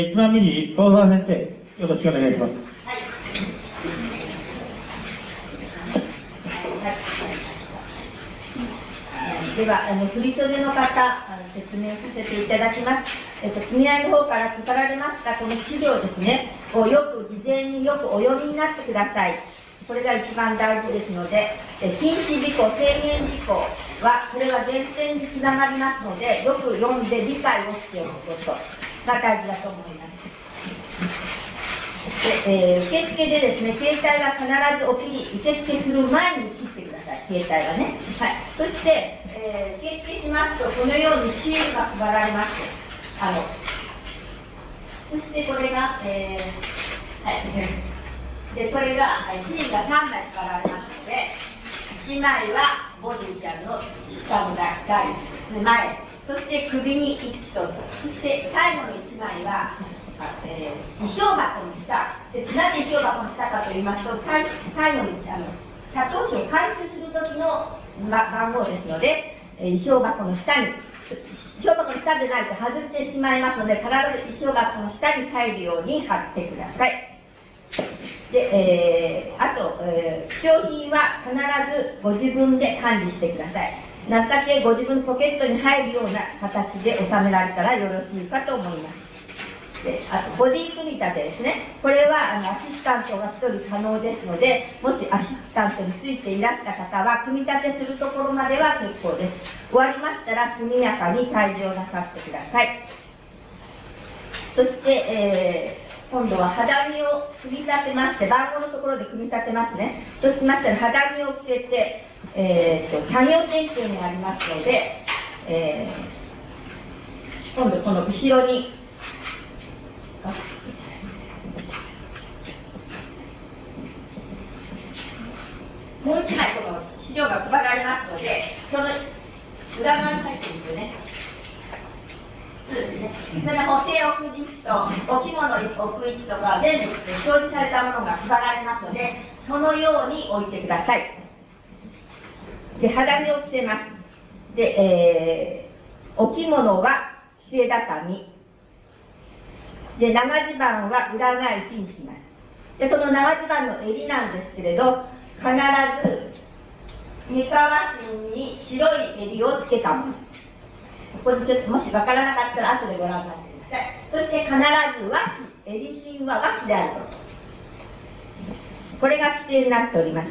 1番目に幸澤先生、よろしくお願いします。 では、振り袖の方、説明させていただきます。組合の方から配られましたこの資料ですね、を事前によくお読みになってください。これが一番大事ですので、禁止事項、制限事項は、これは厳選につながりますので、よく読んで理解をしておくことが大事だと思います。受付でですね、携帯は必ず受付する前に切ってください、携帯はね。はい、そして、受付しますと、このようにシールが配られます。そしてこれが、これがシールが3枚配られますので、1枚はボディちゃんの下の台、前、そして首に1つ、そして最後の1枚は、衣装箱の下で、なぜ衣装箱の下かと言いますと、最後に他党紙を回収する時の番号ですので、衣装箱の下に、衣装箱の下でないと外れてしまいますので、必ず衣装箱の下に入るように貼ってください。で、あと、貴重品は必ずご自分で管理してください。なるだけご自分のポケットに入るような形で収められたらよろしいかと思います。で、あとボディ組み立てですね。これはアシスタントが1人可能ですので、もしアシスタントについていらした方は組み立てするところまでは結構です。終わりましたら速やかに退場なさってください。そして、今度は肌身を組み立てまして、番号のところで組み立てますね。そうしましたら肌身を着せて、作業点検にありますので、今度この後ろにもう1枚この資料が配られますので、その裏側に入ってるんですよね。そうですね。それは補正置く位置とお着物を置く位置とか全部表示されたものが配られますので、そのように置いてください。で、肌身を着せます。で、お着物は着せ畳。で、長襦袢は裏返しにします。で、この長襦袢の襟なんですけれど、必ず三河芯に白い襟をつけたもの。これちょっともしわからなかったら後でご覧になってください。そして必ず和紙、襟芯は和紙であると。これが規定になっております。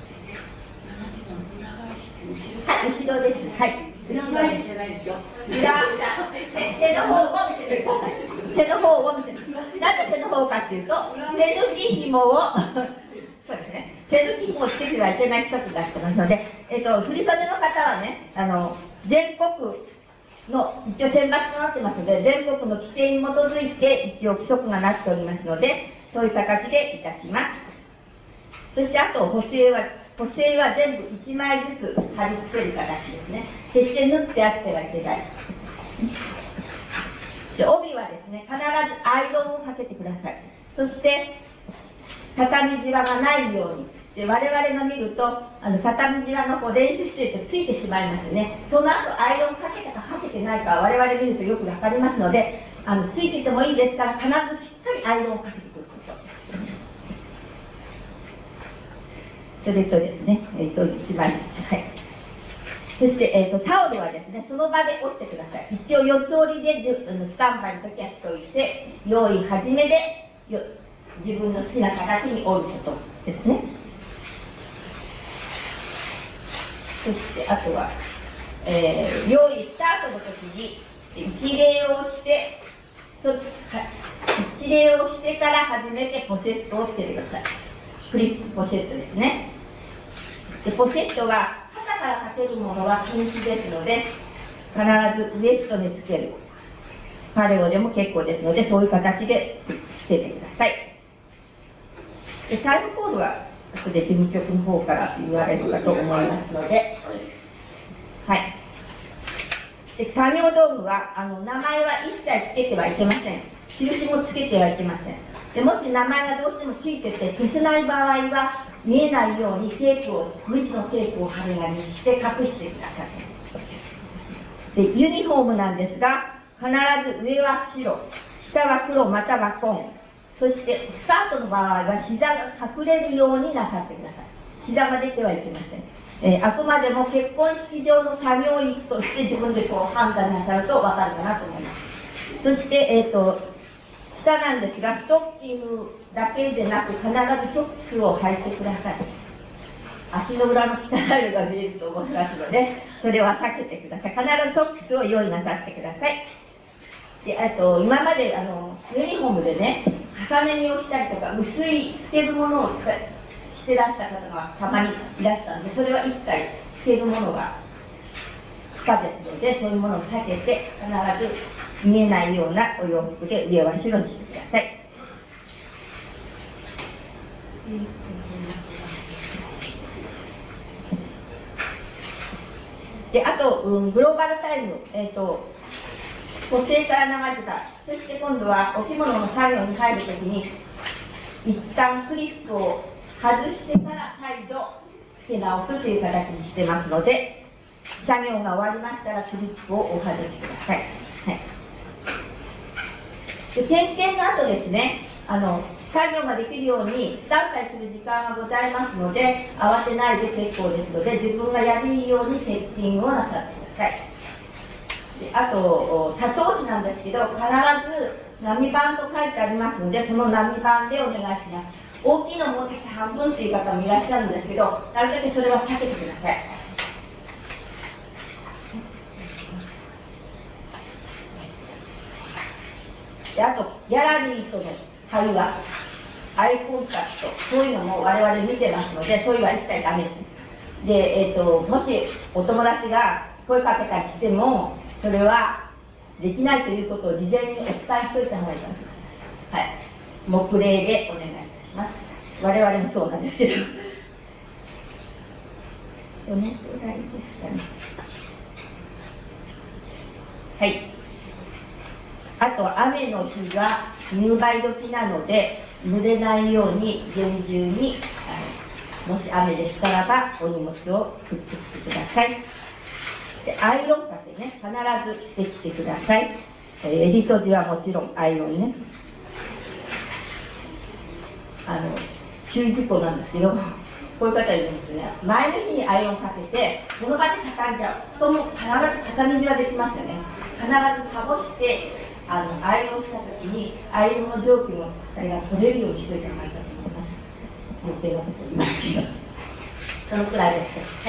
はい、後ろです。はい。 裏返しじゃないですよ。 裏返し、背の方を見せてください。背の方を見せて。なんで背の方かっていうと、背抜き紐をそうですね。背抜き紐をつけてはいけない規則があってますので、振り袖の方はね、全国の一応選抜となってますので、全国の規定に基づいて一応規則がなっておりますので、そういう形でいたします。そしてあと補正は全部1枚ずつ貼り付ける形ですね。決して縫ってあってはいけない。で、帯はですね、必ずアイロンをかけてください。そして畳じわがないように。で、我々が見ると畳じわの練習しているとついてしまいますよね。その後アイロンかけたかかけてないかは我々見るとよくわかりますので、ついていてもいいですから必ずしっかりアイロンをかけてくること。それとですね、1枚ずつ、はい。そして、タオルはですね、その場で折ってください。一応四つ折りでスタンバイの時はしておいて、用意始めで自分の好きな形に折ることですね。そしてあとは、用意スタートの時に一礼をしてから初めてポシェットをつけてください。フリップポシェットですね。で、ポシェットは肩からかけるものは禁止ですので、必ずウエストにつける。パレオでも結構ですので、そういう形でつけてください。で、タイムコードは後で事務局の方から言われるかと思いますので、はい。で、作業道具は名前は一切つけてはいけません。印もつけてはいけません。で、もし名前がどうしてもついてて消せない場合は見えないように無地のテープを針金にして隠してください。で、ユニフォームなんですが、必ず上は白、 下は黒または紺。そしてスタートの場合は膝が隠れるようになさってください。膝が出てはいけません。あくまでも結婚式場の作業員として自分でこう判断なさると分かるかなと思います。そして、下なんですが、ストッキングだけでなく必ずソックスを履いてください。足の裏の汚いのが見えると思いますので、それは避けてください。必ずソックスを用意なさってください。で、今までユニフォームでね、重ね着をしたりとか、薄い透けるものを着てらした方がたまにいらしたので、それは一切透けるものが不可ですので、そういうものを避けて、必ず見えないようなお洋服で上は白にしてください。で、あと、グローバルタイム、補正から流れた、そして今度はお着物の作業に入るときに、一旦クリップを外してから再度付け直すという形にしてますので、作業が終わりましたらクリップをお外しください。はい、で、点検の後ですね、作業ができるようにスタンバイする時間がございますので、慌てないで結構ですので、自分がやるようにセッティングをなさってください。で、あと、多頭紙なんですけど、必ず波板と書いてありますので、その波板でお願いします。大きいのを持ってきて半分という方もいらっしゃるんですけど、なるだけそれは避けてください。で、あと、ギャラリーとの会話、アイコンタクト、そういうのも我々見てますので、そういうのは一切ダメです。で、もしお友達が声かけたりしても、それはできないということを事前にお伝えしておいた方がいいと思います。はい。黙礼でお願いいたします。我々もそうなんですけど。どのくらいですかね。はい。あと、雨の日は入梅時なので、濡れないように厳重に、もし雨でしたらば、お荷物を作ってきてください。で、アイロンかけね、必ずしてきてください。襟閉じはもちろんアイロンね。注意事項なんですけど、こういう方いるんですね。前の日にアイロンかけて、その場で畳んじゃう。とも必ず畳み地はできますよね。必ずサボして、アイロンしたときに、アイロンの蒸気のあれが取れるようにしといた方がいいかと思います。余計なこと言いますけど。そのくらいです。